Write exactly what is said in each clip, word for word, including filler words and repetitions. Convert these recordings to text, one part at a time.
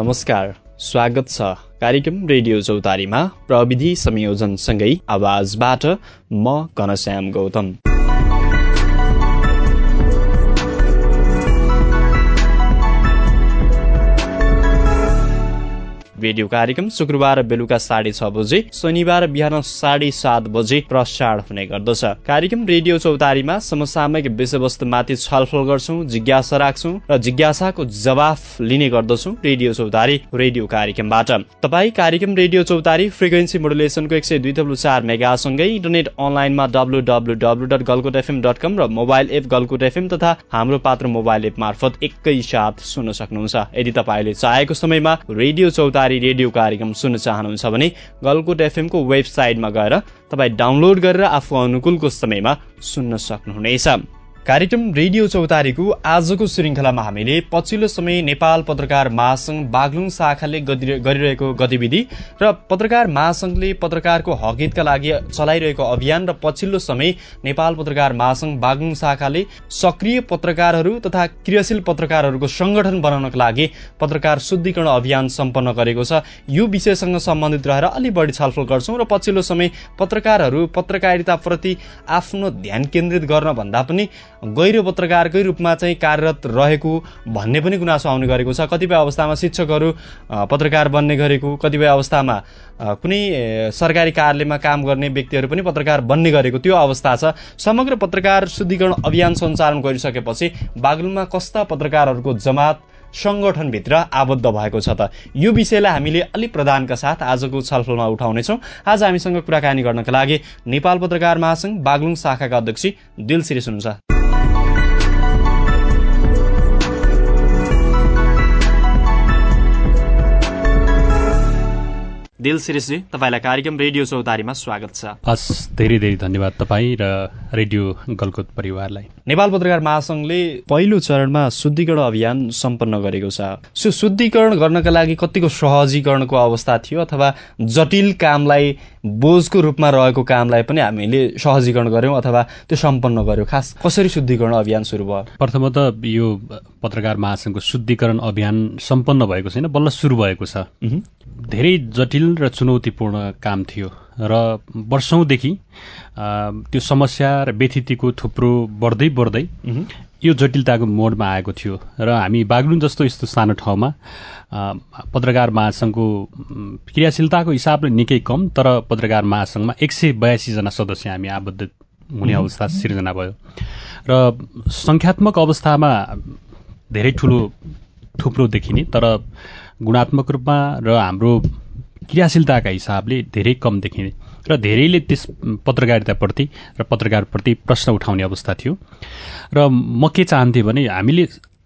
नमस्कार, स्वागत छ कार्यक्रम रेडियो चौतारीमा। प्रविधि संयोजनसँगै आवाजबाट म घनश्याम गौतम। रेडियो कार्यक्रम शुक्रबार बेलुका साढे छ बजे, शनिबार बिहान साढे सात बजे प्रसारण हुने गर्दछ। कार्यक्रम रेडियो चौतारीमा समसामयिक विषयवस्तुमाथि छलफल गर्छौं, जिज्ञासा राख्छौं र जिज्ञासाको जवाफ लिने गर्दछौं रेडियो चौतारी रेडियो कार्यक्रमबाट। तपाई कार्यक्रम रेडियो चौतारी फ्रिक्वेन्सी मोडुलेसनको एक सय दुई थप्लु चार मेगासँगै इन्टरनेट अनलाइनमा W W W dot Galkot FM dot com र मोबाइल एप गलकुट एफएम तथा हाम्रो पात्र मोबाइल एप मार्फत एकैसाथ सुन्न सक्नुहुन्छ। यदि तपाईले चाहेको समयमा रेडियो चौतारी रेडियो कार्यक्रम सुन्न चाहनुहुन्छ भने गलकुट एफएम को वेबसाइटमा गएर तपाई डाउनलोड गरेर आफू अनुकूलको समयमा सुन्न सक्नुहुनेछ। कार्यक्रम रेडियो चौतारीको आजको श्रृङ्खलामा हामीले पछिल्लो समय नेपाल पत्रकार महासंघ बागलुङ शाखाले गरिरहेको गतिविधि र पत्रकार महासंघले पत्रकारको हकहितका लागि चलाइरहेको अभियान र पछिल्लो समय नेपाल पत्रकार महासंघ बागलुङ शाखाले सक्रिय पत्रकारहरू तथा क्रियाशील पत्रकारहरूको संगठन बनाउनका लागि पत्रकार शुद्धिकरण अभियान सम्पन्न गरेको छ। यो विषयसँग सम्बन्धित रहेर अलि बढी छलफल गर्छौं र पछिल्लो समय पत्रकारहरू पत्रकारिताप्रति आफ्नो ध्यान केन्द्रित गर्न भन्दा पनि गैर पत्रकारकै रूपमा चाहिँ कार्यरत रहेको भन्ने पनि गुनासो आउने गरेको छ। कतिपय अवस्थामा शिक्षकहरू पत्रकार बन्ने गरेको, कतिपय अवस्थामा कुनै सरकारी कार्यालयमा काम गर्ने व्यक्तिहरू पनि पत्रकार बन्ने गरेको त्यो अवस्था छ। समग्र पत्रकार शुद्धिकरण अभियान सञ्चालन गरिसकेपछि बागलुङमा कस्ता पत्रकारहरूको जमात संगठनभित्र आबद्ध भएको छ त, यो विषयलाई हामीले अलि प्रधानका साथ आजको छलफलमा उठाउनेछौँ। आज हामीसँग कुराकानी गर्नका लागि नेपाल पत्रकार महासंघ बागलुङ शाखाका अध्यक्ष दिल सिरिस हुनुहुन्छ। दिल सिरिसजी, तपाईलाई कार्यक्रम रेडियो चौतारीमा स्वागत छ। हस्, धेरै धेरै धन्यवाद तपाईँ र रेडियो गलकुट परिवारलाई। नेपाल पत्रकार महासंघले पहिलो चरणमा शुद्धिकरण अभियान सम्पन्न गरेको छ। सो शुद्धिकरण गर्नका लागि कतिको सहजीकरणको अवस्था थियो अथवा जटिल कामलाई बोझको रूपमा रहेको कामलाई पनि हामीले सहजीकरण गर्यौं अथवा त्यो सम्पन्न गर्यौं? खास कसरी शुद्धिकरण अभियान सुरु भयो? प्रथमतः यो पत्रकार महासंघको शुद्धिकरण अभियान सम्पन्न भएको छैन, बल्ल सुरु भएको छ। धेरै जटिल र चुनौतीपूर्ण काम थियो र वर्षौंदेखि त्यो समस्या र व्यथितिको थुप्रो बढ्दै बढ्दै यो जटिलताको मोडमा आएको थियो र हामी बागलुङ जस्तो यस्तो सानो ठाउँमा पत्रकार महासंघको क्रियाशीलताको हिसाबले निकै कम, तर पत्रकार महासंघमा एक सय बयासी जना सदस्य हामी आबद्ध हुने अवस्था सिर्जना भयो र संख्यात्मक अवस्थामा धेरै ठुलो थुप्रो देखिने, तर गुणात्मक रूपमा र हाम्रो क्रियाशीलताका हिसाबले धेरै कम देखिने र धेरैले त्यस पत्रकारिताप्रति र पत्रकारप्रति प्रश्न उठाउने अवस्था थियो। र म के चाहन्थेँ भने हामीले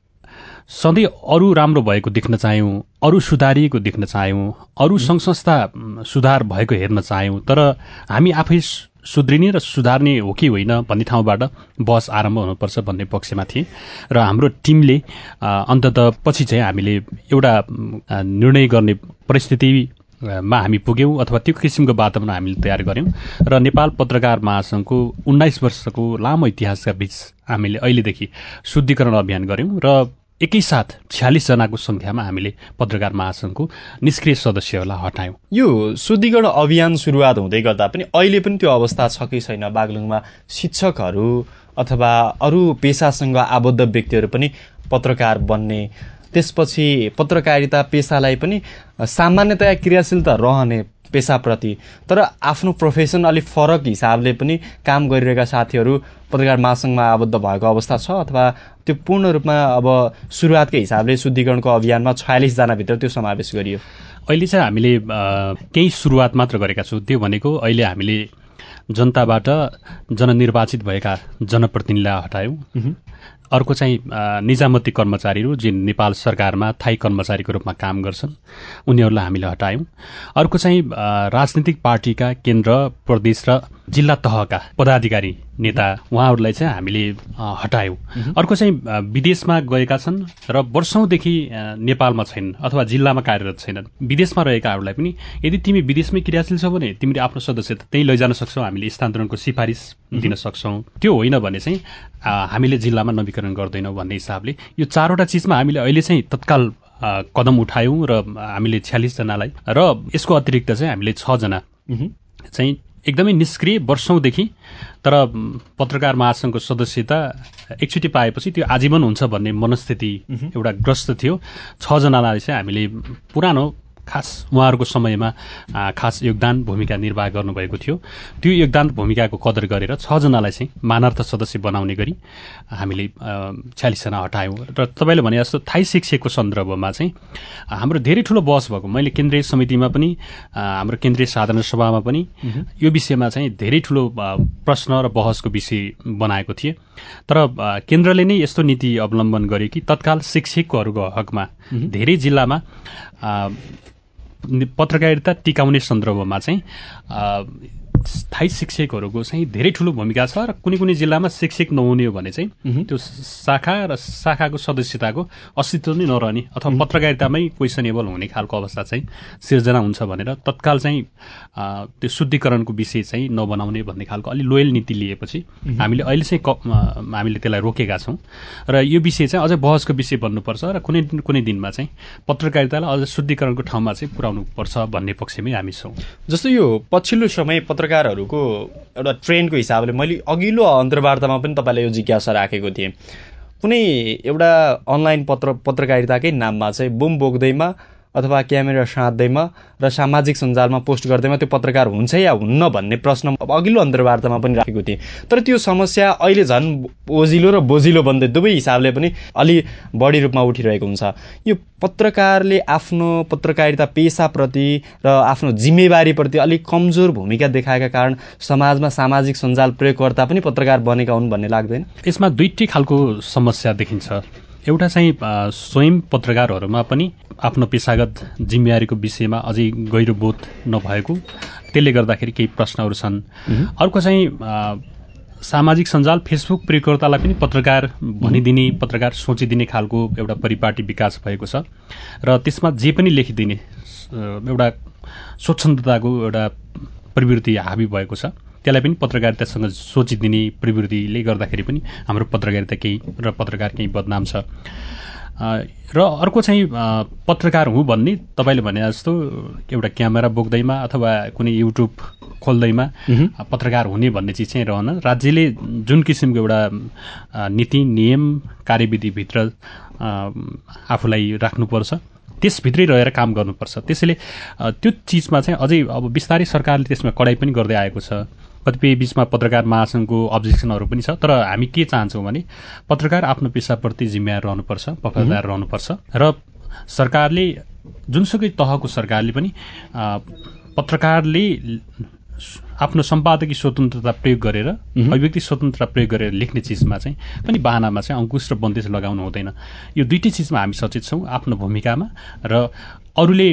सधैँ अरू राम्रो भएको देख्न चाह्यौँ, अरू सुधारिएको देख्न चाह्यौँ, अरू सङ्घ संस्था सुधार भएको हेर्न चाह्यौँ, तर हामी आफै सुध्रिने र सुधार्ने हो कि होइन भन्ने ठाउँबाट बहस आरम्भ हुनुपर्छ भन्ने पक्षमा थिए र हाम्रो टिमले अन्ततः पछि चाहिँ हामीले एउटा निर्णय गर्ने परिस्थितिमा हामी पुग्यौँ अथवा त्यो किसिमको वातावरण हामीले तयार गऱ्यौँ र नेपाल पत्रकार महासंघको उन्नाइस वर्षको लामो इतिहासका बीच हामीले अहिलेदेखि शुद्धिकरण अभियान गऱ्यौँ र एकैसाथ छ्यालिस जनाको संख्यामा हामीले पत्रकार महासंघको निष्क्रिय सदस्यहरूलाई हटायौँ। यो शुद्धिकरण अभियान सुरुवात हुँदै गर्दा पनि अहिले पनि त्यो अवस्था छ कि छैन? बागलुङमा शिक्षकहरू अथवा अरू पेसासँग आबद्ध व्यक्तिहरू पनि पत्रकार बन्ने, त्यसपछि पत्रकारिता पेसालाई पनि सामान्यतया क्रियाशीलता रहने पेसाप्रति, तर आफ्नो प्रोफेसन अलिक फरक हिसाबले पनि काम गरिरहेका साथीहरू पत्रकार महासंघमा आबद्ध भएको अवस्था छ अथवा त्यो पूर्ण रूपमा अब सुरुवातकै हिसाबले शुद्धिकरणको अभियानमा छयालिस जनाभित्र त्यो समावेश गरियो? अहिले चाहिँ हामीले केही सुरुवात मात्र गरेका छौँ। त्यो भनेको अहिले हामीले जनताबाट जननिर्वाचित भएका जनप्रतिनिधिलाई हटायौँ। अर्को चाहिँ निजामती कर्मचारीहरू जुन नेपाल सरकारमा थायी कर्मचारीको रूपमा काम गर्छन् उनीहरूलाई हामीले हटायौँ। अर्को चाहिँ राजनीतिक पार्टीका केन्द्र, प्रदेश र जिल्ला तहका पदाधिकारी नेता उहाँहरूलाई चाहिँ हामीले हटायौँ। अर्को चाहिँ विदेशमा गएका छन् र वर्षौंदेखि नेपालमा छैनन् अथवा जिल्लामा कार्यरत छैनन्, विदेशमा रहेकाहरूलाई पनि यदि तिमी विदेशमै क्रियाशील छौ भने तिमीले आफ्नो सदस्यता त्यही लैजान सक्छौ, हामीले स्थानान्तरणको सिफारिस दिन सक्छौँ। त्यो होइन भने चाहिँ हामीले जिल्लामा नवीकरण गर्दैनौँ भन्ने हिसाबले यो चारवटा चिजमा हामीले अहिले चाहिँ तत्काल कदम उठायौँ र हामीले छ्यालिसजनालाई र यसको अतिरिक्त चाहिँ हामीले छजना चाहिँ एकदमै निष्क्रिय वर्षौँदेखि तर पत्रकार महासङ्घको सदस्यता एकचोटि पाएपछि त्यो आजीवन हुन्छ भन्ने मनस्थिति एउटा ग्रस्त थियो। छजनालाई चाहिँ हामीले पुरानो खास उहाँहरूको समयमा खास योगदान भूमिका निर्वाह गर्नुभएको थियो। त्यो योगदान भूमिकाको कदर गरेर छजनालाई चाहिँ मानार्थ सदस्य बनाउने गरी हामीले छ्यालिसजना हटायौँ। र तपाईँले भने जस्तो थाई शिक्षकको सन्दर्भमा चाहिँ हाम्रो धेरै ठुलो बहस भएको, मैले केन्द्रीय समितिमा पनि हाम्रो केन्द्रीय साधारण सभामा पनि यो विषयमा चाहिँ धेरै ठुलो प्रश्न र बहसको विषय बनाएको थिएँ। तर केन्द्रले नै यस्तो नीति अवलम्बन गर्यो कि तत्काल शिक्षकहरूको हकमा धेरै जिल्लामा पत्रकारिता टिकाउने सन्दर्भमा चाहिँ स्थायी शिक्षकहरूको चाहिँ धेरै ठुलो भूमिका छ र कुनै कुनै जिल्लामा शिक्षक नहुने हो भने चाहिँ त्यो शाखा र शाखाको सदस्यताको अस्तित्व नै नरहने अथवा पत्रकारितामै क्वेसनेबल हुने खालको अवस्था चाहिँ सिर्जना हुन्छ भनेर तत्काल चाहिँ त्यो शुद्धिकरणको विषय चाहिँ नबनाउने भन्ने खालको अलि लोयल नीति लिएपछि हामीले अहिले चाहिँ हामीले त्यसलाई रोकेका छौँ र यो विषय चाहिँ अझै बहसको विषय बन्नुपर्छ र कुनै कुनै दिनमा चाहिँ पत्रकारितालाई अझ शुद्धिकरणको ठाउँमा चाहिँ पुर्याउनु पर्छ भन्ने पक्षमै हामी छौँ। जस्तो यो पछिल्लो समय पत्रकारहरूको एउटा ट्रेन्डको हिसाबले मैले अघिल्लो अन्तर्वार्तामा पनि तपाईँलाई यो जिज्ञासा राखेको थिएँ, कुनै एउटा अनलाइन पत्र पत्रकारिताकै नाममा चाहिँ बुम बोक्दैमा अथवा क्यामेरा साँच्दैमा र सामाजिक सञ्जालमा पोस्ट गर्दैमा त्यो पत्रकार हुन्छ या हुन्न भन्ने प्रश्न अघिल्लो अन्तर्वार्तामा पनि राखेको थिएँ। तर त्यो समस्या अहिले झन् ओजिलो र बोजिलो बन्दै दुवै हिसाबले पनि अलि बढी रूपमा उठिरहेको हुन्छ। यो पत्रकारले आफ्नो पत्रकारिता पेसाप्रति र आफ्नो जिम्मेवारीप्रति अलिक कमजोर भूमिका देखाएका कारण समाजमा सामाजिक सञ्जाल प्रयोगकर्ता पनि पत्रकार बनेका हुन् भन्ने लाग्दैन? यसमा दुईटै खालको समस्या देखिन्छ। एउटा चाहिँ स्वयं पत्रकारहरूमा पनि आफ्नो पेसागत जिम्मेवारीको विषयमा अझै गहिरो बोध नभएको, त्यसले गर्दाखेरि केही प्रश्नहरू छन्। अर्को चाहिँ सामाजिक सञ्जाल फेसबुक प्रयोगकर्तालाई पनि पत्रकार भनिदिने, पत्रकार सोचिदिने खालको एउटा परिपाटी विकास भएको छ र त्यसमा जे पनि लेखिदिने एउटा स्वच्छन्दताको एउटा प्रवृत्ति हावी भएको छ। त्यसलाई पनि पत्रकारितासँग सोचिदिने प्रवृत्तिले गर्दाखेरि पनि हाम्रो पत्रकारिता केही र पत्रकार केही बदनाम छ। र अर्को चाहिँ पत्रकार हुँ भन्ने तपाईँले भने जस्तो एउटा क्यामेरा बोक्दैमा अथवा कुनै युट्युब खोल्दैमा पत्रकार हुने भन्ने चिज चाहिँ रहन। राज्यले जुन किसिमको एउटा नीति नियम कार्यविधिभित्र आफूलाई राख्नुपर्छ त्यसभित्रै रहेर काम गर्नुपर्छ। त्यसैले त्यो चिजमा चाहिँ अझै अब बिस्तारै सरकारले त्यसमा कडाइ पनि गर्दै आएको छ। कतिपय बिचमा पत्रकार महासङ्घको अब्जेक्सनहरू पनि छ। तर हामी के चाहन्छौँ भने पत्रकार आफ्नो पेसाप्रति जिम्मेवार रहनुपर्छ, वफादार रहनुपर्छ र सरकारले जुनसुकै तहको सरकारले पनि पत्रकारले आफ्नो सम्पादकीय स्वतन्त्रता प्रयोग गरेर अभिव्यक्ति स्वतन्त्रता प्रयोग गरेर लेख्ने चिजमा चाहिँ पनि बाहनामा चाहिँ अङ्कुश र बन्देज लगाउनु हुँदैन। यो दुईटै चिजमा हामी सचेत छौँ आफ्नो भूमिकामा र अरूले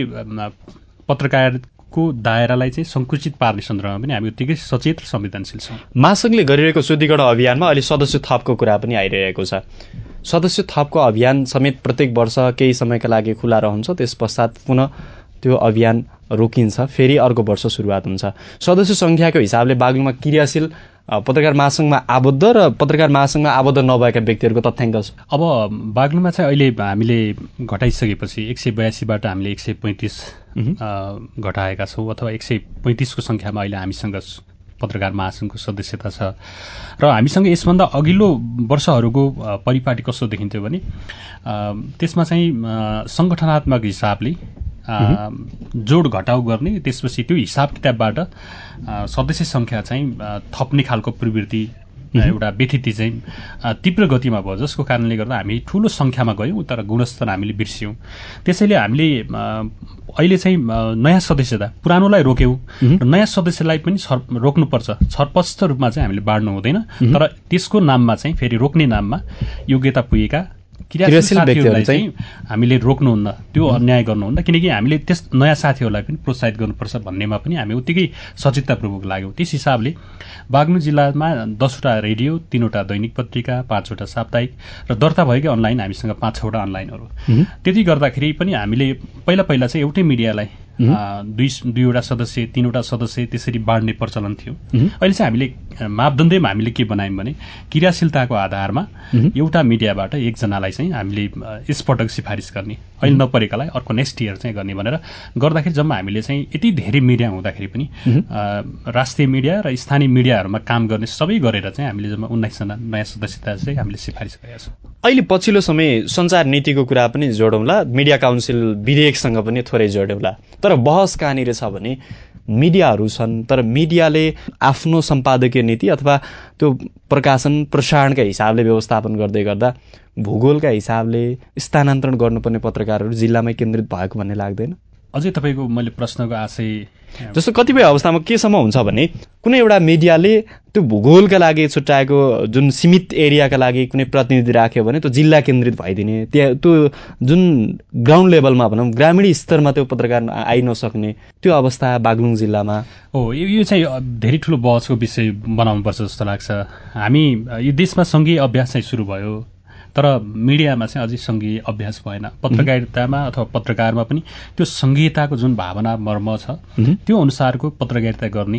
पत्रकारको दायरालाई चाहिँ सङ्कुचित पार्ने सन्दर्भमा पनि हामी उत्तिकै सचेत र संवेदनशील छौँ। महासङ्घले गरिरहेको शुद्धिकरण अभियानमा अहिले सदस्य थपको कुरा पनि आइरहेको छ। सदस्य थपको अभियान समेत प्रत्येक वर्ष केही समयका लागि खुला रहन्छ, त्यस पश्चात पुनः त्यो अभियान रोकिन्छ, फेरि अर्को वर्ष सुरुवात हुन्छ। सदस्य सङ्ख्याको हिसाबले बागलुङमा क्रियाशील पत्रकार महासङ्घमा आबद्ध र पत्रकार महासङ्घमा आबद्ध नभएका व्यक्तिहरूको तथ्याङ्क छ। अब बागलुङमा चाहिँ अहिले हामीले घटाइसकेपछि एक सय बयासीबाट हामीले एक सय पैँतिस घटाएका छौँ अथवा एक सय पैँतिसको सङ्ख्यामा अहिले हामीसँग पत्रकार महासङ्घको सदस्यता छ। र हामीसँग यसभन्दा अघिल्लो वर्षहरूको परिपाटी कस्तो देखिन्थ्यो भने त्यसमा चाहिँ सङ्गठनात्मक हिसाबले जोड घटाउ गर्ने, त्यसपछि त्यो हिसाब किताबबाट सदस्य सङ्ख्या चाहिँ थप्ने खालको प्रवृत्ति एउटा व्यथिति चाहिँ तीव्र गतिमा भयो, जसको कारणले गर्दा हामी ठुलो सङ्ख्यामा गयौँ तर गुणस्तर हामीले बिर्स्यौँ। त्यसैले हामीले अहिले चाहिँ नयाँ सदस्यता पुरानोलाई रोक्यौँ र नयाँ सदस्यलाई पनि रोक्नुपर्छ। छरपष्ट रूपमा चाहिँ हामीले बाँड्नु हुँदैन, तर त्यसको नाममा चाहिँ फेरि रोक्ने नाममा योग्यता पुगेका क्रियाशील साथीहरूलाई चाहिँ हामीले रोक्नुहुन्न, त्यो अन्याय गर्नुहुन्न, किनकि हामीले त्यस नयाँ साथीहरूलाई पनि प्रोत्साहित गर्नुपर्छ भन्नेमा पनि हामी उत्तिकै सचेततापूर्वक लाग्यौँ। त्यस हिसाबले बागलुङ जिल्लामा दसवटा रेडियो, तीनवटा दैनिक पत्रिका, पाँचवटा साप्ताहिक र दर्ता भएकै अनलाइन हामीसँग पाँच छवटा अनलाइनहरू। त्यति गर्दाखेरि पनि हामीले पहिला पहिला चाहिँ एउटै मिडियालाई दुई दुईवटा सदस्य तीनवटा सदस्य त्यसरी बाँड्ने प्रचलन थियो। अहिले चाहिँ हामीले मापदण्डमा हामीले के बनायौँ भने क्रियाशीलताको आधारमा एउटा मिडियाबाट एकजनालाई चाहिँ हामीले यसपटक सिफारिस गर्ने, अहिले नपरेकालाई अर्को नेक्स्ट इयर चाहिँ गर्ने भनेर गर्दाखेरि जम्मा हामीले चाहिँ यति धेरै मिडिया हुँदाखेरि पनि राष्ट्रिय मिडिया र स्थानीय मिडियाहरूमा काम गर्ने सबै गरेर चाहिँ हामीले जम्मा उन्नाइसजना नयाँ सदस्यता चाहिँ हामीले सिफारिस गरेका छौँ। अहिले पछिल्लो समय सञ्चार नीतिको कुरा पनि जोडौँला, मिडिया काउन्सिल विधेयकसँग पनि थोरै जोडौँला। तर बहस कहाँनिर छ भने मिडियाहरू छन् तर मिडियाले आफ्नो सम्पादकीय नीति अथवा त्यो प्रकाशन प्रसारणका हिसाबले व्यवस्थापन गर्दै गर्दा भूगोलका हिसाबले स्थानान्तरण गर्नुपर्ने पत्रकारहरू जिल्लामै केन्द्रित भएको भन्ने लाग्दैन? अझै तपाईँको मैले प्रश्नको आशय जस्तो कतिपय अवस्थामा केसम्म हुन्छ भने कुनै एउटा मिडियाले त्यो भूगोलका लागि छुट्याएको जुन सीमित एरियाका लागि कुनै प्रतिनिधि राख्यो भने त्यो जिल्ला केन्द्रित भइदिने, त्यहाँ त्यो जुन ग्राउन्ड लेभलमा भनौँ ग्रामीण स्तरमा त्यो पत्रकार आइ नसक्ने त्यो अवस्था बागलुङ जिल्लामा हो। यो चाहिँ धेरै ठुलो बहसको विषय बनाउनुपर्छ जस्तो लाग्छ। हामी यो देशमा सङ्घीय अभ्यास चाहिँ सुरु भयो तर मिडियामा चाहिँ अझै सङ्घीय अभ्यास भएन। पत्रकारितामा अथवा पत्रकारमा पनि त्यो सङ्घीयताको जुन भावना मर्म छ त्यो अनुसारको पत्रकारिता गर्ने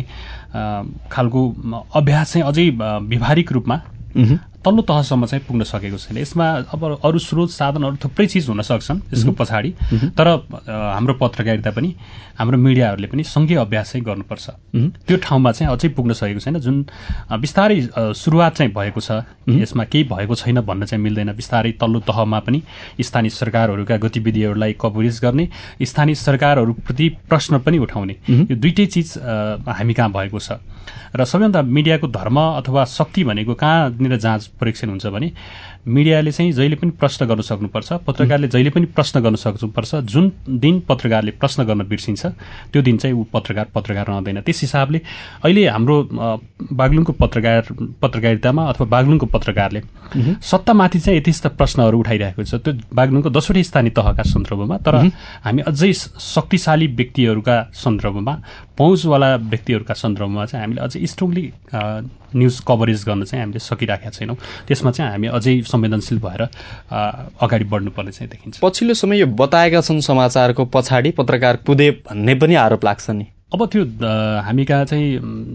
खालको अभ्यास चाहिँ अझै व्यवहारिक रूपमा तल्लो तहसम्म चाहिँ पुग्न सकेको छैन। यसमा अब अरू स्रोत साधनहरू थुप्रै चिज हुन सक्छन् यसको पछाडि, तर हाम्रो पत्रकारिता पनि हाम्रो मिडियाहरूले पनि सङ्घीय अभ्यास चाहिँ गर्नुपर्छ। त्यो ठाउँमा चाहिँ अझै पुग्न सकेको छैन। जुन बिस्तारै सुरुवात चाहिँ भएको छ, यसमा केही भएको छैन भन्न चाहिँ मिल्दैन। बिस्तारै तल्लो तहमा पनि स्थानीय सरकारहरूका गतिविधिहरूलाई कभरेज गर्ने, स्थानीय सरकारहरूप्रति प्रश्न पनि उठाउने, यो दुइटै चिज हामी कहाँ भएको छ। र सबैभन्दा मिडियाको धर्म अथवा शक्ति भनेको कहाँनिर जाँच परीक्षण हुन्छ भने मिडियाले चाहिँ जहिले पनि प्रश्न गर्न सक्नुपर्छ, पत्रकारले जहिले पनि प्रश्न गर्न सक्नुपर्छ। जुन दिन पत्रकारले प्रश्न गर्न बिर्सिन्छ त्यो दिन चाहिँ ऊ पत्रकार पत्रकार रहँदैन। त्यस हिसाबले अहिले हाम्रो बागलुङको पत्रकार पत्रकारितामा अथवा बागलुङको पत्रकारले सत्तामाथि चाहिँ यथेष्ट प्रश्नहरू उठाइरहेको छ, त्यो बागलुङको दसवटै स्थानीय तहका सन्दर्भमा। तर हामी अझै शक्तिशाली व्यक्तिहरूका सन्दर्भमा, पहुँचवाला व्यक्तिहरूका सन्दर्भमा चाहिँ हामीले अझै स्ट्रङली न्युज कभरेज गर्न चाहिँ हामीले सकिरहेका छैनौँ। त्यसमा चाहिँ हामी अझै संवेदनशील भएर अगाडि बढ्नुपर्ने चाहिँ देखिन्छ। पछिल्लो समय यो बताएका छन् समाचारको पछाडि पत्रकार कुदे भन्ने पनि आरोप लाग्छ नि। अब त्यो हामी कहाँ चाहिँ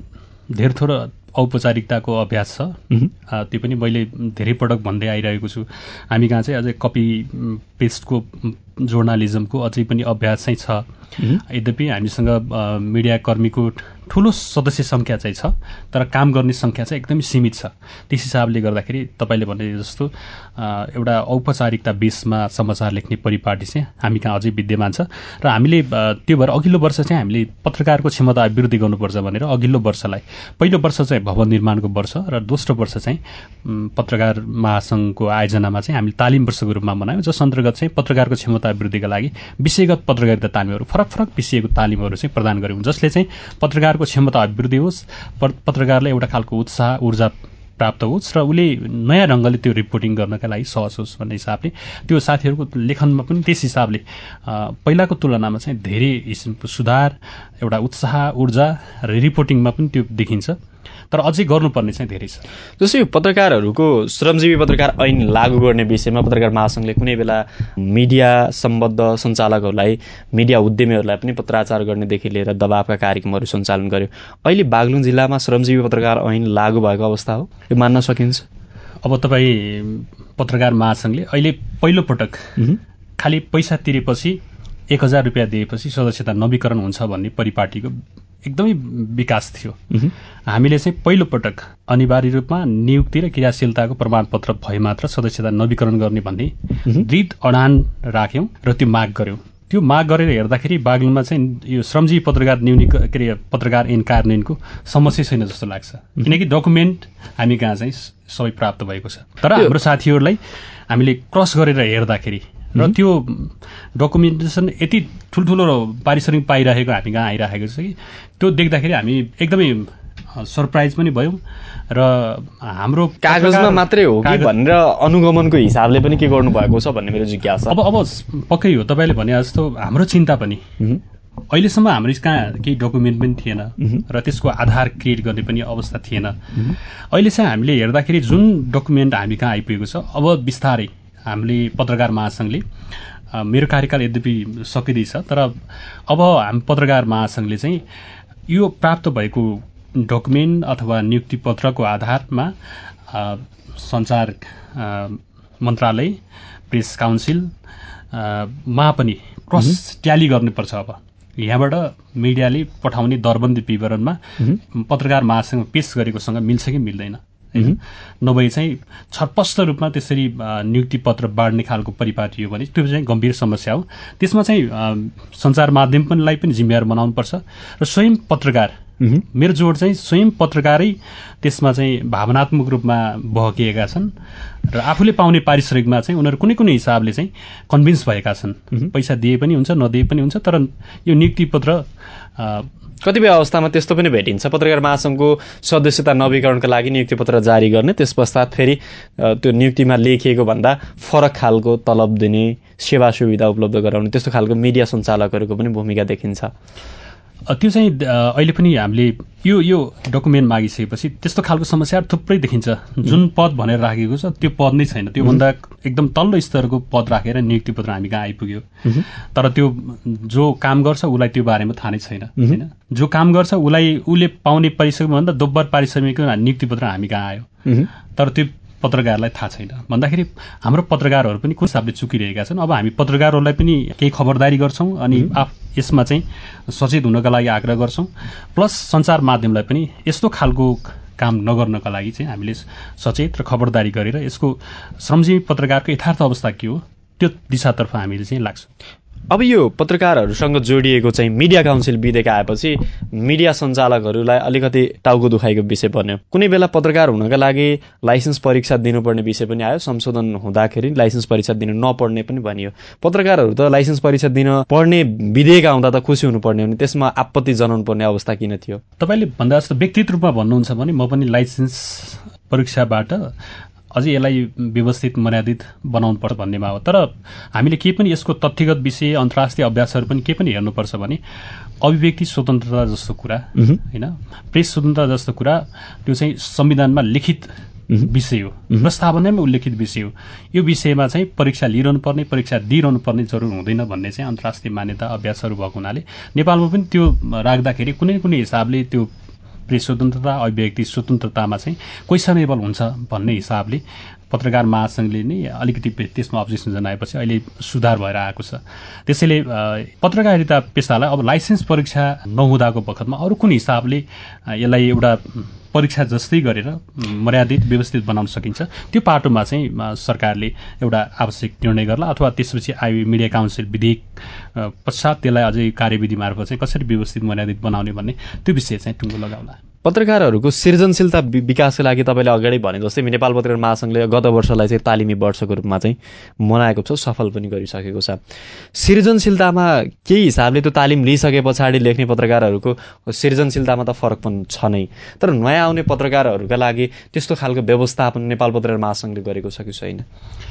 धेर थोर औपचारिकताको अभ्यास छ, त्यो पनि मैले धेरै पटक भन्दै आइरहेको छु। हामी कहाँ चाहिँ अझै कपी पेस्टको जर्नलिजमको अझै पनि अभ्यास चाहिँ छ। यद्यपि हामीसँग मिडियाकर्मीको ठुलो सदस्य सङ्ख्या चाहिँ छ तर काम गर्ने सङ्ख्या चाहिँ एकदमै सीमित छ। त्यस हिसाबले गर्दाखेरि तपाईँले भने जस्तो एउटा औपचारिकता बेसमा समाचार लेख्ने परिपाटी चाहिँ हामी कहाँ अझै विद्यमान छ। र हामीले त्यो भएर अघिल्लो वर्ष चाहिँ हामीले पत्रकारको क्षमता अभिवृद्धि गर्नुपर्छ भनेर अघिल्लो वर्षलाई, पहिलो वर्ष चाहिँ भवन निर्माणको वर्ष र दोस्रो वर्ष चाहिँ पत्रकार महासङ्घको आयोजनामा चाहिँ हामीले तालिम वर्षको रूपमा मनायौँ, जस अन्तर्गत चाहिँ पत्रकारको क्षमता अभिवृद्धिका लागि विषयगत पत्रकारिता तालिमहरू, फरक फरक विषयको तालिमहरू चाहिँ प्रदान गऱ्यौँ, जसले चाहिँ पत्रकारको क्षमता अभिवृद्धि होस्, पत्रकारलाई एउटा खालको उत्साह ऊर्जा प्राप्त होस् र उसले नयाँ ढङ्गले त्यो रिपोर्टिङ गर्नका लागि सहज होस् भन्ने हिसाबले त्यो साथीहरूको लेखनमा पनि त्यस हिसाबले पहिलाको तुलनामा चाहिँ धेरै किसिमको सुधार, एउटा उत्साह ऊर्जा र रिपोर्टिङमा पनि त्यो देखिन्छ। तर अझै गर्नुपर्ने चाहिँ धेरै छ। जस्तै यो पत्रकारहरूको श्रमजीवी पत्रकार ऐन लागू गर्ने विषयमा पत्रकार महासङ्घले कुनै बेला मिडिया सम्बद्ध सञ्चालकहरूलाई, मिडिया उद्यमीहरूलाई पनि पत्राचार गर्नेदेखि लिएर दबावका कार्यक्रमहरू सञ्चालन गर्यो। अहिले बागलुङ जिल्लामा श्रमजीवी पत्रकार ऐन लागू भएको अवस्था हो, यो मान्न सकिन्छ? अब तपाईँ पत्रकार महासङ्घले अहिले पहिलो पटक खालि पैसा तिरेपछि एक हजार रुपियाँ दिएपछि सदस्यता नवीकरण हुन्छ भन्ने परिपाटीको एकदमै विकास थियो। हामीले चाहिँ पहिलो पटक अनिवार्य रूपमा नियुक्ति र क्रियाशीलताको प्रमाणपत्र भए मात्र सदस्यता नवीकरण गर्ने भन्ने दृढ अडान राख्यौँ र त्यो माग गऱ्यौँ। त्यो माग गरेर हेर्दाखेरि बागलुङमा चाहिँ यो श्रमजीवी पत्रकार न्यूनी के अरे पत्रकार ऐन कार्यान्वयनको समस्या छैन जस्तो लाग्छ, किनकि डकुमेन्ट हामी कहाँ चाहिँ सबै प्राप्त भएको छ। तर हाम्रो साथीहरूलाई हामीले क्रस गरेर हेर्दाखेरि र त्यो डकुमेन्टेसन यति ठुल्ठुलो पारिश्रमिक पाइरहेको हामी कहाँ आइरहेको छ कि त्यो देख्दाखेरि हामी एकदमै सरप्राइज पनि भयौँ र हाम्रो कागजमा मात्रै हो कि भनेर अनुगमनको हिसाबले पनि के गर्नु भएको छ भन्ने मेरो जिज्ञासा। अब अब पक्कै हो, तपाईँले भने जस्तो हाम्रो चिन्ता पनि अहिलेसम्म हाम्रो कहाँ केही डकुमेन्ट पनि थिएन र त्यसको आधार क्रिएट गर्ने पनि अवस्था थिएन। अहिले चाहिँ हामीले हेर्दाखेरि जुन डकुमेन्ट हामी कहाँ आइपुगेको छ, अब बिस्तारै हामीले पत्रकार महासङ्घले मेरो कार्यकाल यद्यपि सकिँदैछ, तर अब हामी पत्रकार महासङ्घले चाहिँ यो प्राप्त भएको डकुमेन्ट अथवा नियुक्ति पत्रको आधारमा सञ्चार मन्त्रालय, प्रेस काउन्सिल मा पनि क्रस ट्याली गर्नुपर्छ। अब यहाँबाट मिडियाले पठाउने दरबन्दी विवरणमा पत्रकार महासङ्घ पेश गरेकोसँग मिल्छ कि मिल्दैन, नभए चाहिँ छरपष्ट रूपमा त्यसरी नियुक्ति पत्र बाँड्ने खालको परिपाटी हो भने त्यो चाहिँ गम्भीर समस्या हो। त्यसमा चाहिँ सञ्चार माध्यमलाई पनि जिम्मेवार बनाउनुपर्छ र स्वयं पत्रकार, मेरो जोड चाहिँ स्वयं पत्रकारै त्यसमा चाहिँ भावनात्मक रूपमा बहकिएका छन् र आफूले पाउने पारिश्रमिकमा चाहिँ उनीहरू कुनै कुनै हिसाबले चाहिँ कन्भिन्स भएका छन्। पैसा दिए पनि हुन्छ, नदिए पनि हुन्छ, तर यो नियुक्ति पत्र कतिपय अवस्थामा त्यस्तो पनि भेटिन्छ। पत्रकार महासङ्घको सदस्यता नवीकरणका लागि नियुक्ति पत्र जारी गर्ने, त्यस पश्चात फेरि त्यो नियुक्तिमा लेखिएको भन्दा फरक खालको तलब दिने, सेवा सुविधा उपलब्ध गराउने, त्यस्तो खालको मिडिया सञ्चालकहरूको पनि भूमिका देखिन्छ। त्यो चाहिँ अहिले पनि हामीले यो यो डकुमेन्ट मागिसकेपछि त्यस्तो खालको समस्याहरू थुप्रै देखिन्छ। जुन पद भनेर राखेको छ त्यो पद नै छैन, त्योभन्दा एकदम तल्लो स्तरको पद राखेर नियुक्ति पत्र हामी कहाँ आइपुग्यो, तर त्यो जो काम गर्छ उसलाई त्यो बारेमा थाहा नै छैन होइन। जो काम गर्छ उसलाई उसले पाउने पारिश्रमिकभन्दा दोब्बर पारिश्रमिकको नियुक्ति पत्र हामी कहाँ आयो, तर त्यो पत्रकारलाई थाहा छैन भन्दाखेरि हाम्रो पत्रकारहरू पनि कुन हिसाबले चुकिरहेका छन्। अब हामी पत्रकारहरूलाई पनि केही खबरदारी गर्छौँ अनि आफ यसमा चाहिँ सचेत हुनका लागि आग्रह गर्छौँ, प्लस सञ्चार माध्यमलाई पनि यस्तो खालको काम नगर्नका लागि चाहिँ हामीले सचेत र खबरदारी गरेर यसको श्रमजीवी पत्रकारको यथार्थ अवस्था के हो त्यो दिशातर्फ हामीले चाहिँ लाग्छौँ। अब यो पत्रकारहरूसँग जोडिएको चाहिँ मिडिया काउन्सिल विधेयक आएपछि मिडिया सञ्चालकहरूलाई अलिकति टाउको दुखाइको विषय बन्यो। कुनै बेला पत्रकार हुनका लागि लाइसेन्स परीक्षा दिनुपर्ने विषय पनि आयो, संशोधन हुँदाखेरि लाइसेन्स परीक्षा दिनु नपर्ने पनि भनियो। पत्रकारहरू त लाइसेन्स परीक्षा दिन पर्ने विधेयक आउँदा त खुसी हुनुपर्ने हो नि, त्यसमा आपत्ति जनाउनु पर्ने अवस्था किन थियो? तपाईँले भन्दा जस्तो व्यक्तिगत रूपमा भन्नुहुन्छ भने म पनि लाइसेन्स परीक्षाबाट अझै यसलाई व्यवस्थित मर्यादित बनाउनु पर्छ भन्नेमा हो। तर हामीले केही पनि यसको तथ्यगत विषय, अन्तर्राष्ट्रिय अभ्यासहरू पनि के पनि हेर्नुपर्छ भने अभिव्यक्ति स्वतन्त्रता जस्तो कुरा होइन, प्रेस स्वतन्त्रता जस्तो कुरा त्यो चाहिँ संविधानमा लिखित विषय हो, प्रस्तावनामै उल्लेखित विषय हो। यो विषयमा चाहिँ परीक्षा लिइरहनु पर्ने, परीक्षा दिइरहनु पर्ने जरुर हुँदैन भन्ने चाहिँ अन्तर्राष्ट्रिय मान्यता अभ्यासहरू भएको हुनाले नेपालमा पनि त्यो राख्दाखेरि कुनै कुनै हिसाबले त्यो प्रेस स्वतन्त्रता, अभिव्यक्ति स्वतन्त्रतामा चाहिँ क्वेसनेबल हुन्छ भन्ने हिसाबले पत्रकार महासङ्घले नै अलिकति त्यसमा अब्जेक्सन जनाएपछि अहिले सुधार भएर आएको छ। त्यसैले पत्रकारिता पेसालाई अब लाइसेन्स परीक्षा नहुँदाको बखतमा अरू कुन हिसाबले यसलाई एउटा परीक्षा जस्तै गरेर मर्यादित व्यवस्थित बनाउन सकिन्छ त्यो पाटोमा चाहिँ सरकारले एउटा आवश्यक निर्णय गर्ला, अथवा त्यसपछि आयो मिडिया काउन्सिल विधेयक पश्चात त्यसलाई अझै कार्यविधि मार्फत चाहिँ कसरी व्यवस्थित मर्यादित बनाउने भन्ने त्यो विषय चाहिँ टुङ्गो लगाउला। पत्रकारहरूको सृजनशीलता विकासको लागि तपाईँले अगाडि भने जस्तै नेपाल पत्रकार महासङ्घले गत वर्षलाई चाहिँ तालिमी वर्षको रूपमा चाहिँ मनाएको छ, सफल पनि गरिसकेको छ। सृजनशीलतामा केही हिसाबले त्यो तालिम लिइसके पछाडि लेख्ने पत्रकारहरूको सृजनशीलतामा त फरक पनि छ नै, तर नयाँ आउने पत्रकारहरूका लागि त्यस्तो खालको व्यवस्थापन नेपाल पत्रकार महासङ्घले गरेको छ कि छैन?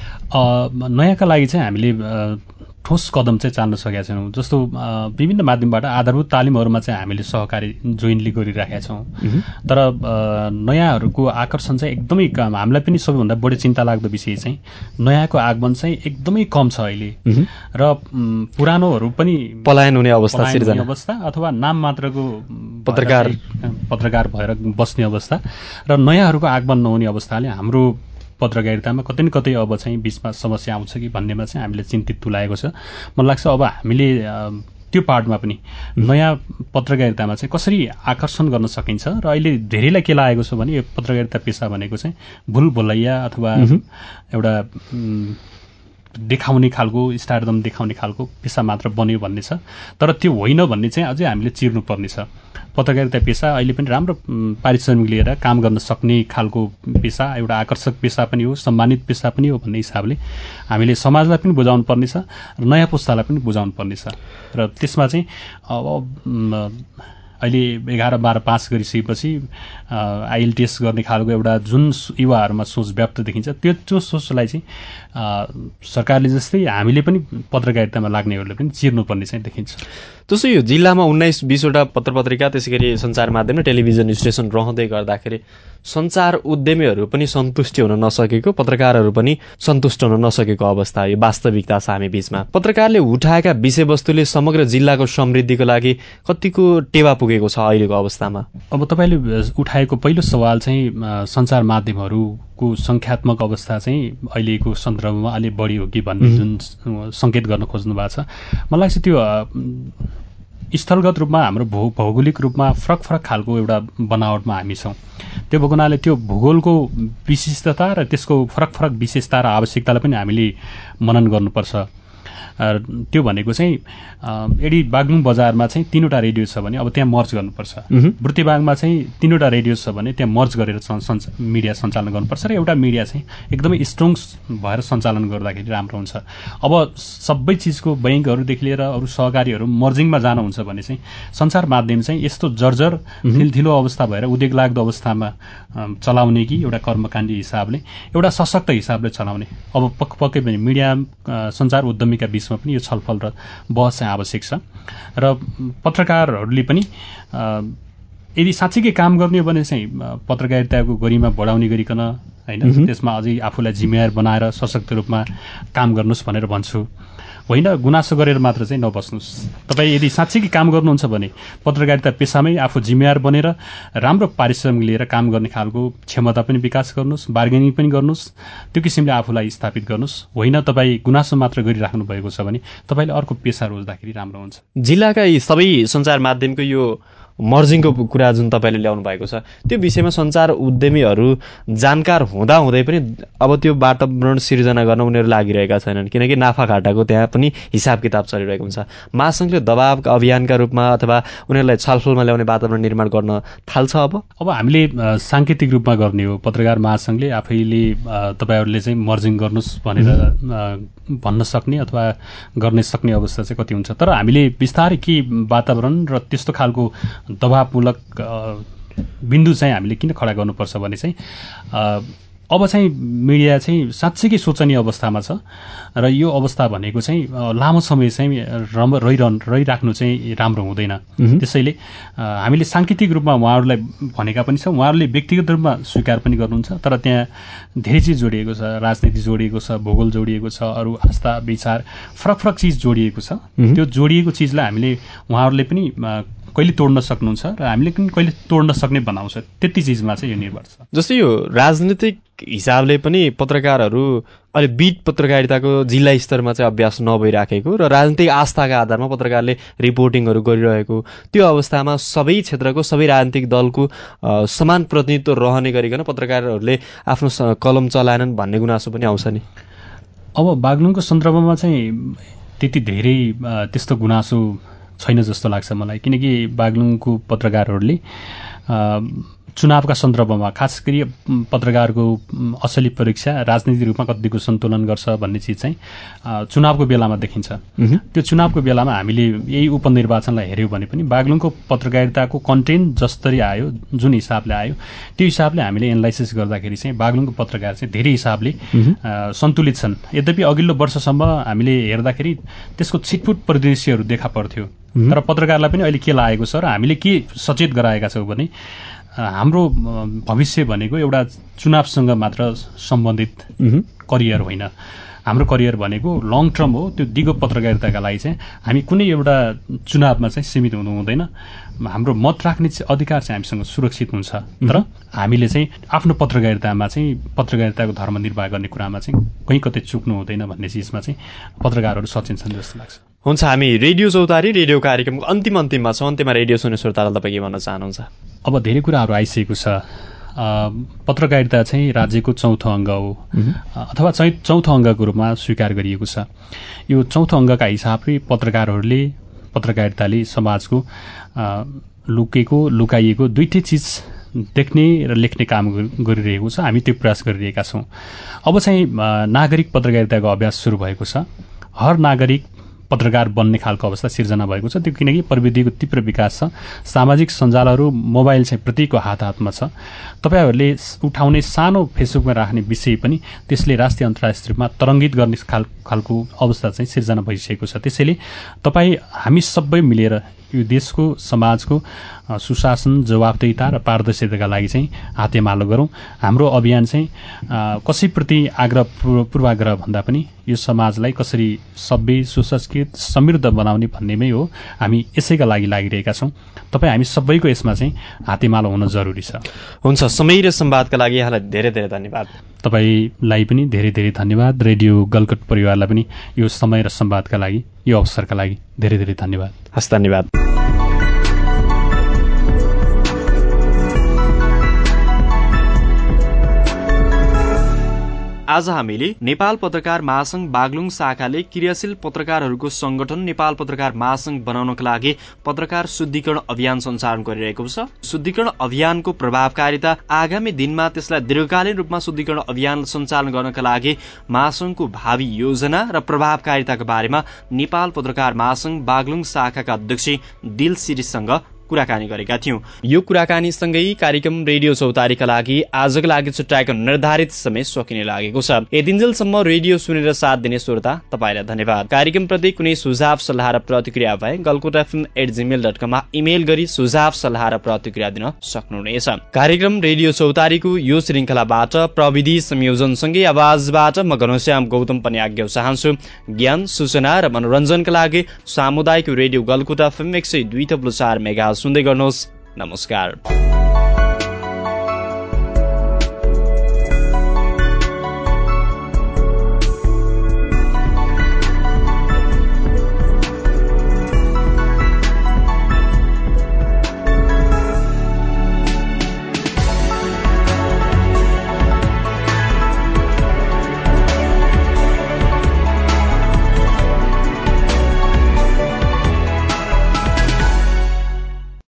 नयाँका लागि चाहिँ हामीले ठोस कदम चाहिँ चाल्न सकेका छैनौँ। जस्तो विभिन्न माध्यमबाट आधारभूत तालिमहरूमा चाहिँ हामीले सहकारी जोइन्टली गरिराखेका छौँ, तर नयाँहरूको आकर्षण चाहिँ एकदमै कम। हामीलाई पनि सबैभन्दा बढी चिन्ता लाग्दो विषय चाहिँ नयाँको आगमन चाहिँ एकदमै कम छ अहिले, र पुरानोहरू पनि पलायन हुने अवस्था, सिर्जना अवस्था अथवा नाम मात्रको पत्रकार पत्रकार भएर बस्ने अवस्था र नयाँहरूको आगमन नहुने अवस्थाले हाम्रो पत्रकारितामा कतै न कतै अब चाहिँ बिचमा समस्या आउँछ कि भन्नेमा चाहिँ हामीले चिन्तित तुलाएको छ। मलाई लाग्छ अब हामीले त्यो पार्टमा पनि नयाँ पत्रकारितामा चाहिँ कसरी आकर्षण गर्न सकिन्छ। र अहिले धेरैलाई के लागेको छ भने यो पत्रकारिता पेसा भनेको चाहिँ भुल भुलैया अथवा एउटा देखाउने खालको, स्टारडम देखाउने खालको पेसा मात्र बन्यो भन्ने छ, तर त्यो होइन भन्ने चाहिँ अझै हामीले चिर्नुपर्ने छ। पत्रकारिता पेसा अहिले पनि राम्रो पारिश्रमिक लिएर काम गर्न सक्ने खालको पेसा, एउटा आकर्षक पेसा पनि हो, सम्मानित पेसा पनि हो भन्ने हिसाबले हामीले समाजलाई पनि बुझाउनु पर्ने छ र नयाँ पुस्तालाई पनि बुझाउनु पर्ने छ। र त्यसमा चाहिँ अब अहिले एघार बाह्र पास गरिसकेपछि आइएलटिएस गर्ने खालको एउटा जुन युवाहरूमा सोच व्याप्त देखिन्छ, त्यो त्यो सोचलाई चाहिँ सरकारले जस्तै हामीले पनि पत्रकारितामा लाग्नेहरूले पनि चिर्नुपर्ने चाहिँ देखिन्छ। जस्तो यो जिल्लामा उन्नाइस बिसवटा पत्र पत्रिका, त्यसै गरी सञ्चार माध्यम र टेलिभिजन स्टेसन रहँदै गर्दाखेरि सञ्चार उद्यमीहरू पनि सन्तुष्टि हुन नसकेको, पत्रकारहरू पनि सन्तुष्ट हुन नसकेको अवस्था, यो वास्तविकता छ हामी बीचमा। पत्रकारले उठाएका विषयवस्तुले समग्र जिल्लाको समृद्धिको लागि कतिको टेवा पुगेको छ अहिलेको अवस्थामा? अब तपाईँले उठाएको पहिलो सवाल चाहिँ सञ्चार माध्यमहरूको सङ्ख्यात्मक अवस्था चाहिँ अहिलेको सन्दर्भमा अलि बढी हो कि भन्ने जुन सङ्केत गर्न खोज्नु भएको छ, मलाई लाग्छ त्यो स्थलगत रूपमा हाम्रो भौ भौगोलिक रूपमा फरक फरक खालको एउटा बनावटमा हामी छौँ। त्यो भएको हुनाले त्यो भूगोलको विशिष्टता र त्यसको फरक फरक विशेषता र आवश्यकतालाई पनि हामीले मनन गर्नुपर्छ। त्यो भनेको चाहिँ यदि बागलुङ बजारमा चाहिँ तीनवटा रेडियो छ भने अब त्यहाँ मर्ज गर्नुपर्छ। बुर्तिबागमा चाहिँ तीनवटा रेडियो छ भने त्यहाँ मर्ज गरेर मिडिया सञ्चालन गर्नुपर्छ र एउटा मिडिया चाहिँ एकदमै स्ट्रङ भएर सञ्चालन गर्दाखेरि राम्रो हुन्छ। अब सबै चिजको बैङ्कहरूदेखि लिएर अरू सहकारीहरू मर्जिङमा जानुहुन्छ भने चाहिँ सञ्चार माध्यम चाहिँ यस्तो जर्जर थिलथिलो अवस्था भएर उद्योग लाग्दो अवस्थामा चलाउने कि एउटा कर्मकाण्डी हिसाबले एउटा सशक्त हिसाबले चलाउने। अब पक्क पक्कै पनि मिडिया सञ्चार उद्यमीका बीचमा पनि यो छलफल र बहस चाहिँ आवश्यक छ र पत्रकारहरूले पनि यदि साँच्चीकै काम गर्ने हो भने चाहिँ पत्रकारिताको गरिमा बढाउने गरिकन होइन, त्यसमा अझै आफूलाई जिम्मेवार बनाएर सशक्त रूपमा काम गर्नुहोस् भनेर भन्छु। होइन गुनासो गरेर मात्र चाहिँ नबस्नुहोस्। तपाईँ यदि साँच्चीकै काम गर्नुहुन्छ भने पत्रकारिता पेसामै आफू जिम्मेवार बनेर राम्रो पारिश्रमिक लिएर काम गर्ने खालको क्षमता पनि विकास गर्नुहोस्, बार्गेनिङ पनि गर्नुहोस्, त्यो किसिमले आफूलाई स्थापित गर्नुहोस्। होइन तपाईँ गुनासो मात्र गरिराख्नु भएको छ भने तपाईँले अर्को पेसा रोज्दाखेरि राम्रो हुन्छ। जिल्लाका यी सबै सञ्चार माध्यमको यो मर्जिङको कुरा जुन तपाईँले ल्याउनु भएको छ, त्यो विषयमा सञ्चार उद्यमीहरू जानकार हुँदा हुँदै पनि अब त्यो वातावरण सिर्जना गर्न उनीहरू लागिरहेका छैनन्, किनकि नाफा घाटाको त्यहाँ पनि हिसाब किताब चलिरहेको हुन्छ। महासङ्घले दबाव अभियानका रूपमा अथवा उनीहरूलाई छलफलमा ल्याउने वातावरण निर्माण गर्न थाल्छ। अब अब हामीले साङ्केतिक रूपमा गर्ने हो। पत्रकार महासङ्घले आफैले तपाईँहरूले चाहिँ मर्जिङ गर्नुहोस् भनेर भन्न सक्ने अथवा गर्न सक्ने अवस्था चाहिँ कति हुन्छ। तर हामीले बिस्तारै के वातावरण र त्यस्तो खालको दबावमूलक बिन्दु चाहिँ हामीले किन खडा गर्नुपर्छ भने चाहिँ अब चाहिँ मिडिया चाहिँ साँच्चैकै सोचनीय अवस्थामा छ र यो अवस्था भनेको चाहिँ लामो समय चाहिँ रहिरहनु रहिराख्नु चाहिँ राम्रो हुँदैन। त्यसैले हामीले साङ्केतिक रूपमा उहाँहरूलाई भनेका पनि छ, उहाँहरूले व्यक्तिगत रूपमा स्वीकार पनि गर्नुहुन्छ। तर त्यहाँ धेरै चिज जोडिएको छ, राजनीति जोडिएको छ, भूगोल जोडिएको छ, अरू आस्था विचार फरक फरक चिज जोडिएको छ। त्यो जोडिएको चिजलाई हामीले उहाँहरूले पनि कहिले तोड्न सक्नुहुन्छ र हामीले पनि कहिले तोड्न सक्ने बनाउँछ, त्यति चिजमा चाहिँ यो निर्भर छ। जस्तै यो राजनीतिक हिसाबले पनि पत्रकारहरू अहिले बिट पत्रकारिताको जिल्ला स्तरमा चाहिँ अभ्यास नभइराखेको र राजनीतिक आस्थाका आधारमा पत्रकारले रिपोर्टिङहरू गरिरहेको, त्यो अवस्थामा सबै क्षेत्रको सबै राजनीतिक दलको समान प्रतिनिधित्व रहने गरिकन पत्रकारहरूले आफ्नो कलम चलाएनन् भन्ने गुनासो पनि आउँछ नि। अब बागलुङको सन्दर्भमा चाहिँ त्यति धेरै त्यस्तो गुनासो छैन जस्तो लाग्छ मलाई, किनकि बागलुङको पत्रकारहरूले चुनावका सन्दर्भमा खास गरी पत्रकारको असली परीक्षा राजनीतिक रूपमा कतिको सन्तुलन गर्छ भन्ने चिज चाहिँ चुनावको बेलामा देखिन्छ। त्यो चुनावको बेलामा हामीले यही उपनिर्वाचनलाई हेऱ्यौँ भने पनि बागलुङको पत्रकारिताको कन्टेन्ट जसरी आयो, जुन हिसाबले आयो, त्यो हिसाबले हामीले एनालाइसिस गर्दाखेरि चाहिँ बागलुङको पत्रकार चाहिँ धेरै हिसाबले सन्तुलित छन्। यद्यपि अघिल्लो वर्षसम्म हामीले हेर्दाखेरि त्यसको छिटफुट परिदृश्यहरू देखा पर्थ्यो। तर पत्रकारलाई पनि अहिले के लागेको छ र हामीले के सचेत गराएका छौँ भने हाम्रो भविष्य भनेको एउटा चुनावसँग मात्र सम्बन्धित करियर होइन। हाम्रो करियर भनेको लङ टर्म हो। त्यो दिगो पत्रकारिताका लागि चाहिँ हामी कुनै एउटा चुनावमा चाहिँ सीमित हुनु हुँदैन। हाम्रो मत राख्ने अधिकार चाहिँ हामीसँग सुरक्षित हुन्छ। तर हामीले चाहिँ आफ्नो पत्रकारितामा चाहिँ पत्रकारिताको धर्म निर्वाह गर्ने कुरामा चाहिँ कहीँ कतै चुक्नु हुँदैन भन्ने चिजमा चाहिँ पत्रकारहरू सचेत छन् जस्तो लाग्छ। हुन्छ, हामी रेडियो चौतारी रेडियो कार्यक्रमको अन्तिम अन्तिममा छौँ। अन्त्यमा रेडियो सुन्ने श्रोतालाई तपाईँ के भन्न चाहनुहुन्छ? अब धेरै कुराहरू आइसकेको छ। पत्रकारिता चाहिँ राज्यको चौथो अङ्ग हो अथवा चाहिँ चौथो अङ्गको रूपमा स्वीकार गरिएको छ। यो चौथो अङ्गका हिसाबले पत्रकारहरूले पत्रकारिताले समाजको लुकेको लुकाइएको दुईटै चिज देख्ने र लेख्ने काम गरिरहेको छ। हामी त्यो प्रयास गरिरहेका छौँ। अब चाहिँ नागरिक पत्रकारिताको अभ्यास सुरु भएको छ। हर नागरिक पत्रकार बन्ने खालको अवस्था सिर्जना भएको छ। त्यो किनकि प्रविधिको तीव्र विकास छ। सामाजिक सञ्जालहरू मोबाइल चाहिँ प्रत्येकको हात हातमा छ। तपाईँहरूले उठाउने सानो फेसबुकमा राख्ने विषय पनि त्यसले राष्ट्रिय अन्तर्राष्ट्रिय रूपमा तरङ्गित गर्ने खाल खालको अवस्था चाहिँ सिर्जना भइसकेको छ। त्यसैले तपाईँ हामी सबै मिलेर यो देशको समाजको सुशासन जवाफदेहिता र पारदर्शिताका लागि चाहिँ हातेमालो गरौँ। हाम्रो अभियान चाहिँ कसैप्रति आग्रह पूर्वाग्रह भन्दा पनि यो समाजलाई कसरी सभ्य सुसंस्कृत समृद्ध बनाउने भन्नेमै हो। हामी यसैका लागि लागिरहेका छौँ। तपाईँ हामी सबैको यसमा चाहिँ हातेमालो हुन जरुरी छ। हुन्छ, समय र संवादका लागि यहाँलाई धेरै धेरै धन्यवाद। तपाईँलाई पनि धेरै धेरै धन्यवाद। रेडियो गलकुट परिवारलाई पनि यो समय र संवादका लागि, यो अवसरका लागि धेरै धेरै धन्यवाद। हस्, धन्यवाद। आज हामीले नेपाल पत्रकार महासंघ बागलुङ शाखाले क्रियाशील पत्रकारहरूको संगठन नेपाल पत्रकार महासंघ बनाउनका लागि पत्रकार शुद्धिकरण अभियान सञ्चालन गरिरहेको छ। शुद्धिकरण अभियानको प्रभावकारिता, आगामी दिनमा त्यसलाई दीर्घकालीन रूपमा शुद्धिकरण अभियान सञ्चालन गर्नका लागि महासंघको भावी योजना र प्रभावकारिताका बारेमा नेपाल पत्रकार महासंघ बागलुङ शाखाका अध्यक्ष दिल सिरिससँग कुराकानी गरेका थियौं। यो कुराकानीसँगै कार्यक्रम रेडियो चौतारीका लागि आजको लागि छुट्याएको निर्धारित समय सकिने लागेको छ। यतिन्जेलसम्म रेडियो सुनेर साथ दिने श्रोता तपाईलाई धन्यवाद। कार्यक्रमप्रति कुनै सुझाव सल्लाह र प्रतिक्रिया भए Galkot FM at Gmail dot कममा इमेल गरी सुझाव सल्लाह र प्रतिक्रिया दिन सक्नुहुनेछ। कार्यक्रम रेडियो चौतारीको यो श्रृङ्खलाबाट प्रविधि संयोजनसँगै आवाजबाट म घनश्याम गौतम पनि आज्ञा चाहन्छु। ज्ञान, सूचना र मनोरञ्जनका लागि सामुदायिक रेडियो गलकुट एफएम एक सय दुई थप्लो चार मेगा सुन्दै गर्नुहोस्। नमस्कार।